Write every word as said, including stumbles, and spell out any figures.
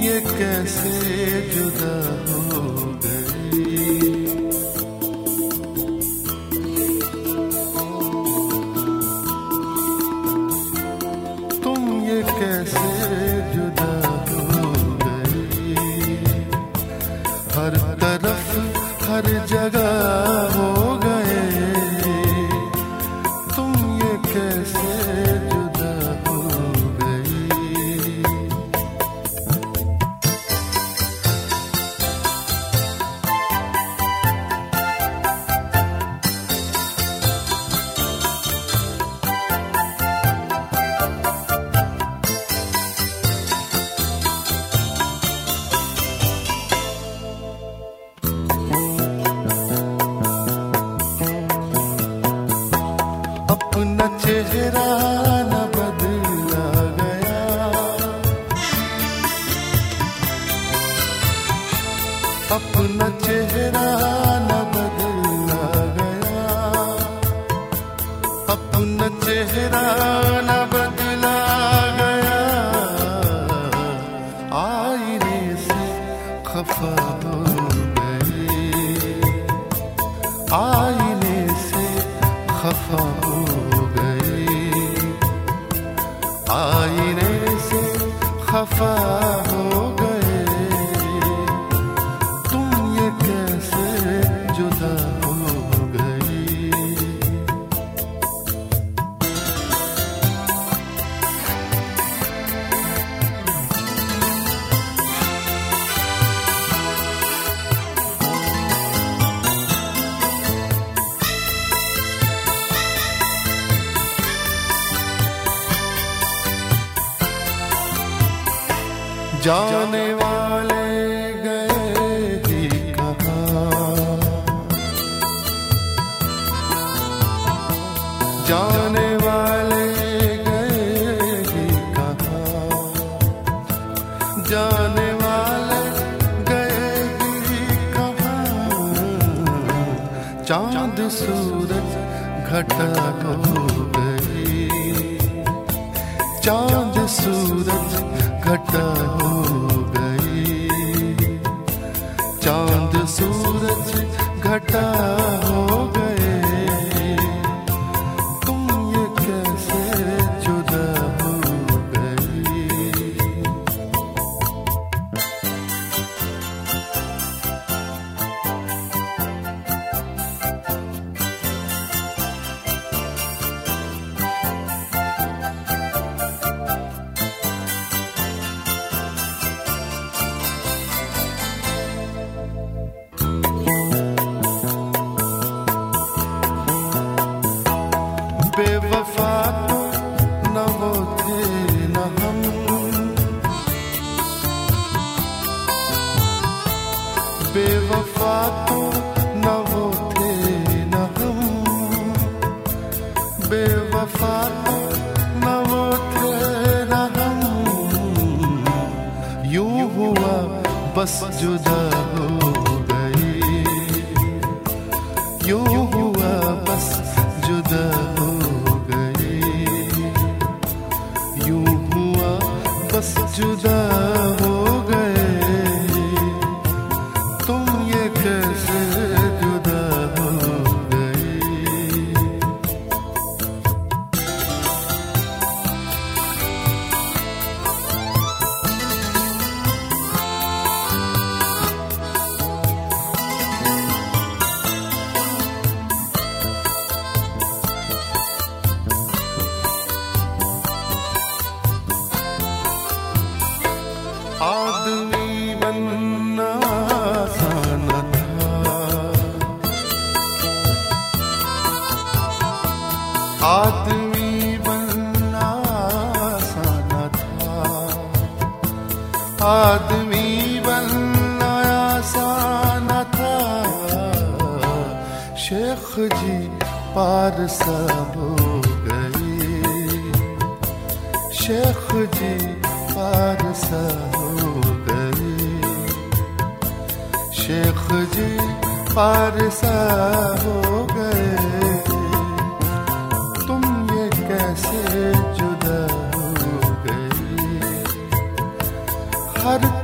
ये कैसे जुदा हो गई। तुम ये कैसे जुदा हो गई। हर तरफ हर जगह हो गए। तुम ये कैसे जुदा हो गई। अपना चेहरा न बदला गया। अपना चेहरा न बदला गया। अपना चेहरा न बदला गया। आईने से खफा हो गई। आईने से खफा हो गई। आईने से खफा हो गए। तुम ये कैसे जुदा हो गई। जाने वाले गए ही कहाँ। जाने वाले गए ही कहाँ। जाने वाले गए ही कहाँ। चांद सूरज घटा हो गई। चांद सूरज घटा हो गई। चांद सूरज घटा हो गए। तुम ये कैसे जुदा हो गई। बेवफा तो न वो थे न हम। बेवफा तो न वो थे न हम। बेवफा तो न वो थे न हम। यूं हुआ बस जुदा हो गई। यूं हुआ बस जुदा हो गई। यूं हुआ बस जुदा हो गए। तुम ये कैसे जुदा हो गई। आदमी बनना आसान था। आदमी बनना आसान था। आदमी बनना आसान था। शेख जी पारसा हो गई। शेख जी पारसा हो गई। शेख जी पारसा हो गए। तुम ये कैसे जुदा हो गई। हर